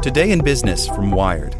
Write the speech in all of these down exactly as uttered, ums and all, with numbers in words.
Today in Business from Wired.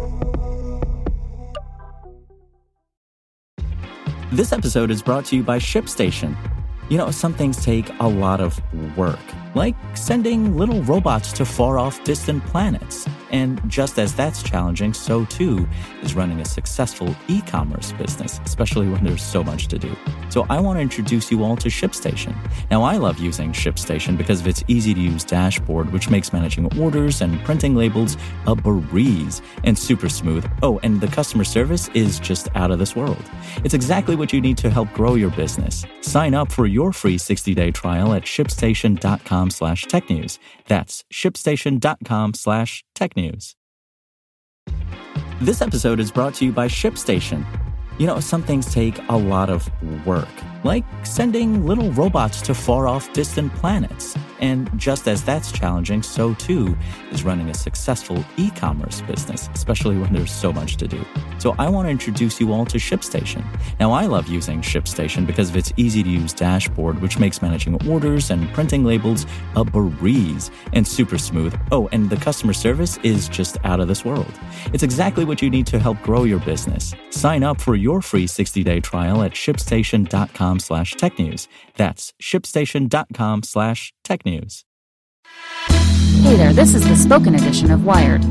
This episode is brought to you by ShipStation. You know, some things take a lot of work, like sending little robots to far-off distant planets. And just as that's challenging, so too is running a successful e-commerce business, especially when there's so much to do. So I want to introduce you all to ShipStation. Now, I love using ShipStation because of its easy-to-use dashboard, which makes managing orders and printing labels a breeze and super smooth. Oh, and the customer service is just out of this world. It's exactly what you need to help grow your business. Sign up for your free sixty-day trial at shipstation.com slash tech news. That's shipstation.com slash tech news. This episode is brought to you by ShipStation. You know, some things take a lot of work, like sending little robots to far-off distant planets. And just as that's challenging, so too is running a successful e-commerce business, especially when there's so much to do. So I want to introduce you all to ShipStation. Now, I love using ShipStation because of its easy-to-use dashboard, which makes managing orders and printing labels a breeze and super smooth. Oh, and the customer service is just out of this world. It's exactly what you need to help grow your business. Sign up for your free sixty-day trial at shipstation.com slash tech news. That's shipstation.com slash tech news. Hey there, this is the spoken edition of Wired.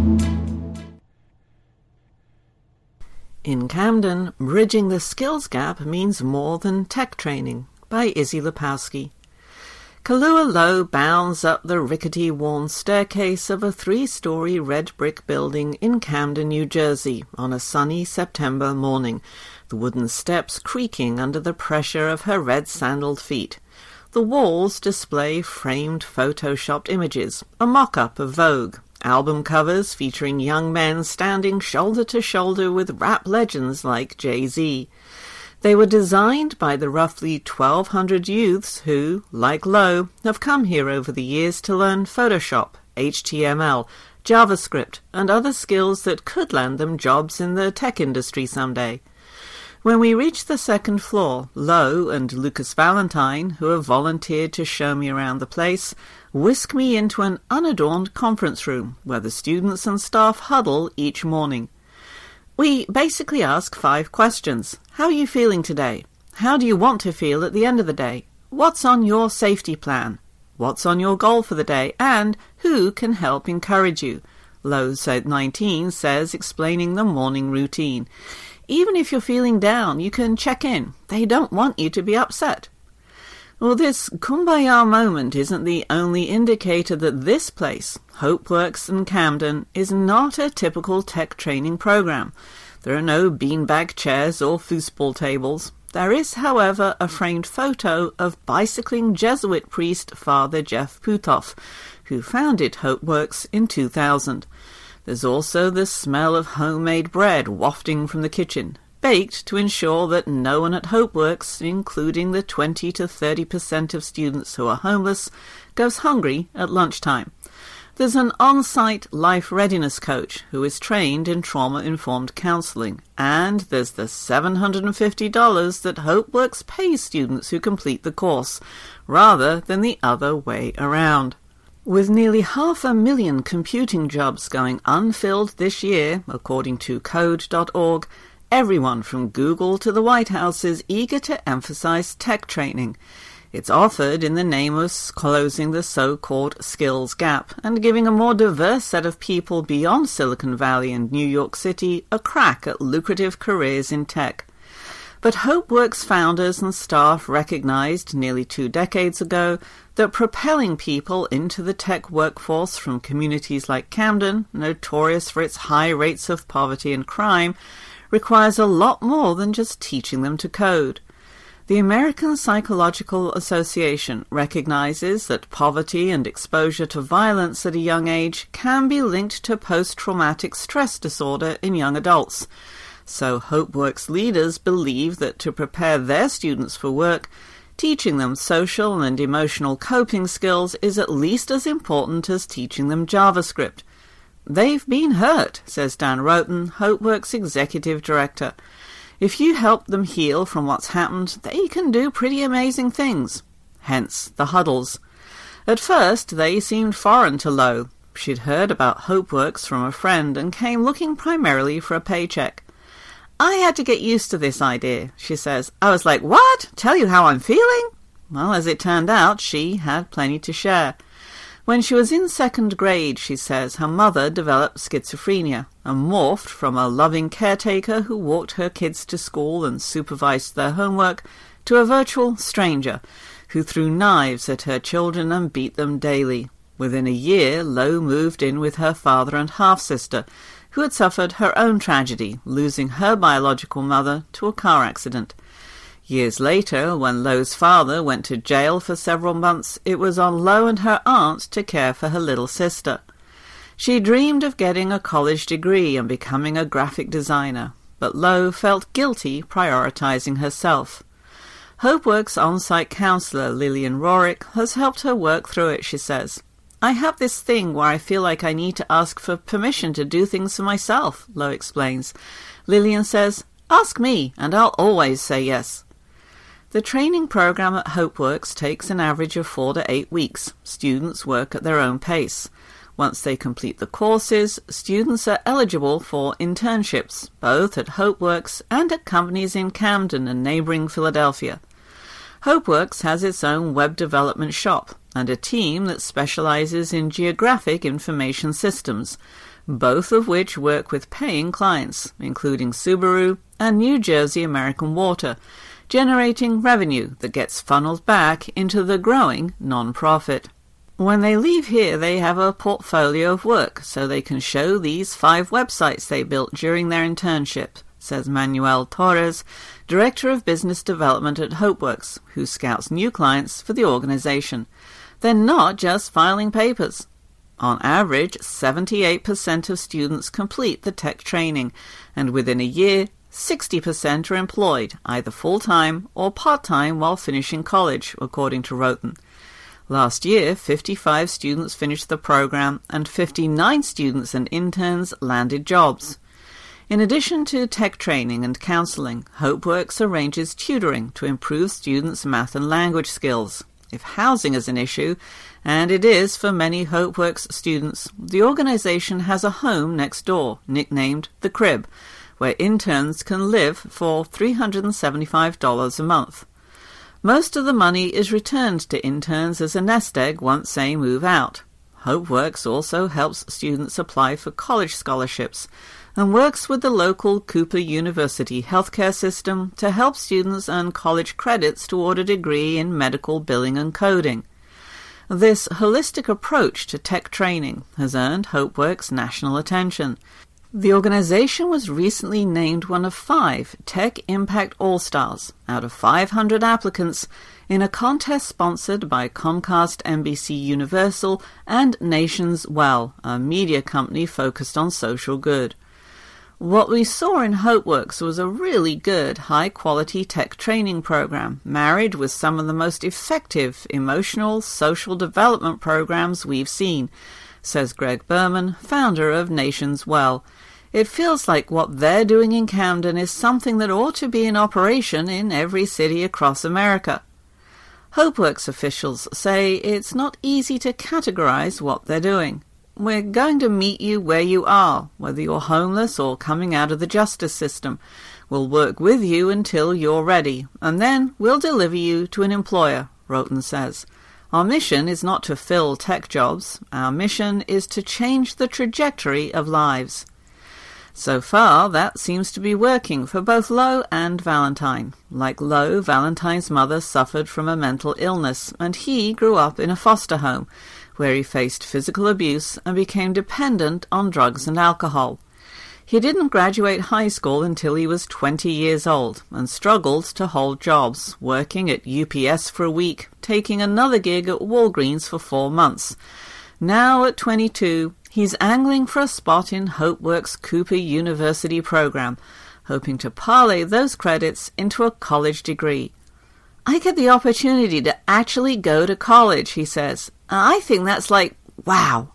In Camden, bridging the skills gap means more than tech training, by Izzy Lepowski. Kahlua Low bounds up the rickety worn staircase of a three-story red brick building in Camden, New Jersey, on a sunny September morning, the wooden steps creaking under the pressure of her red-sandaled feet. The walls display framed photoshopped images, a mock-up of Vogue, album covers featuring young men standing shoulder to shoulder with rap legends like Jay-Z. They were designed by the roughly twelve hundred youths who, like Lowe, have come here over the years to learn Photoshop, H T M L, JavaScript, and other skills that could land them jobs in the tech industry someday. When we reach the second floor, Lowe and Lucas Valentine, who have volunteered to show me around the place, whisk me into an unadorned conference room where the students and staff huddle each morning. We basically ask five questions. How are you feeling today? How do you want to feel at the end of the day? What's on your safety plan? What's on your goal for the day? And who can help encourage you? Lowe nineteen says, explaining the morning routine. Even if you're feeling down, you can check in. They don't want you to be upset. Well, this kumbaya moment isn't the only indicator that this place, HopeWorks in Camden, is not a typical tech training program. There are no beanbag chairs or foosball tables. There is, however, a framed photo of bicycling Jesuit priest Father Jeff Putoff, who founded HopeWorks in two thousand. There's also the smell of homemade bread wafting from the kitchen, baked to ensure that no one at HopeWorks, including the twenty to thirty percent of students who are homeless, goes hungry at lunchtime. There's an on-site life readiness coach who is trained in trauma-informed counseling, and there's the seven hundred fifty dollars that HopeWorks pays students who complete the course, rather than the other way around. With nearly half a million computing jobs going unfilled this year, according to code dot org, everyone from Google to the White House is eager to emphasize tech training. It's offered in the name of closing the so-called skills gap and giving a more diverse set of people beyond Silicon Valley and New York City a crack at lucrative careers in tech. But HopeWorks founders and staff recognized nearly two decades ago that propelling people into the tech workforce from communities like Camden, notorious for its high rates of poverty and crime, requires a lot more than just teaching them to code. The American Psychological Association recognizes that poverty and exposure to violence at a young age can be linked to post-traumatic stress disorder in young adults. So HopeWorks leaders believe that to prepare their students for work, teaching them social and emotional coping skills is at least as important as teaching them JavaScript. They've been hurt, says Dan Roten, HopeWorks executive director. If you help them heal from what's happened, they can do pretty amazing things. Hence the huddles. At first, they seemed foreign to Lowe. She'd heard about HopeWorks from a friend and came looking primarily for a paycheck. I had to get used to this idea, she says. I was like, what? Tell you how I'm feeling? Well, as it turned out, she had plenty to share. When she was in second grade, she says, her mother developed schizophrenia and morphed from a loving caretaker who walked her kids to school and supervised their homework to a virtual stranger who threw knives at her children and beat them daily. Within a year, Lo moved in with her father and half-sister, who had suffered her own tragedy, losing her biological mother to a car accident. Years later, when Lo's father went to jail for several months, it was on Lo and her aunt to care for her little sister. She dreamed of getting a college degree and becoming a graphic designer, but Lo felt guilty prioritizing herself. HopeWorks on-site counselor Lillian Rorick has helped her work through it, she says. I have this thing where I feel like I need to ask for permission to do things for myself, Lo explains. Lillian says, ask me, and I'll always say yes. The training program at HopeWorks takes an average of four to eight weeks. Students work at their own pace. Once they complete the courses, students are eligible for internships, both at HopeWorks and at companies in Camden and neighbouring Philadelphia. HopeWorks has its own web development shop and a team that specializes in geographic information systems, both of which work with paying clients, including Subaru and New Jersey American Water, generating revenue that gets funneled back into the growing non-profit. When they leave here, they have a portfolio of work, so they can show these five websites they built during their internship, says Manuel Torres, Director of Business Development at HopeWorks, who scouts new clients for the organization. They're not just filing papers. On average, seventy-eight percent of students complete the tech training, and within a year, sixty percent are employed, either full-time or part-time while finishing college, according to Roten. Last year, fifty-five students finished the program, and fifty-nine students and interns landed jobs. In addition to tech training and counseling, HopeWorks arranges tutoring to improve students' math and language skills. If housing is an issue, and it is for many HopeWorks students, the organization has a home next door, nicknamed The Crib, where interns can live for three hundred seventy-five dollars a month. Most of the money is returned to interns as a nest egg once they move out. HopeWorks also helps students apply for college scholarships and works with the local Cooper University healthcare system to help students earn college credits toward a degree in medical billing and coding. This holistic approach to tech training has earned HopeWorks national attention. The organization was recently named one of five Tech Impact All-Stars out of five hundred applicants in a contest sponsored by Comcast, N B C Universal, and Nations Well, a media company focused on social good. What we saw in HopeWorks was a really good, high-quality tech training program, married with some of the most effective emotional, social development programs we've seen, says Greg Berman, founder of Nations Well. It feels like what they're doing in Camden is something that ought to be in operation in every city across America. HopeWorks officials say it's not easy to categorize what they're doing. We're going to meet you where you are, whether you're homeless or coming out of the justice system. We'll work with you until you're ready, and then we'll deliver you to an employer, Roten says. Our mission is not to fill tech jobs. Our mission is to change the trajectory of lives. So far, that seems to be working for both Lo and Valentine. Like Lo, Valentine's mother suffered from a mental illness, and he grew up in a foster home, where he faced physical abuse and became dependent on drugs and alcohol. He didn't graduate high school until he was twenty years old and struggled to hold jobs, working at U P S for a week, taking another gig at Walgreens for four months. Now at twenty-two, he's angling for a spot in HopeWorks' Cooper University program, hoping to parlay those credits into a college degree. I get the opportunity to actually go to college, he says. I think that's like, wow.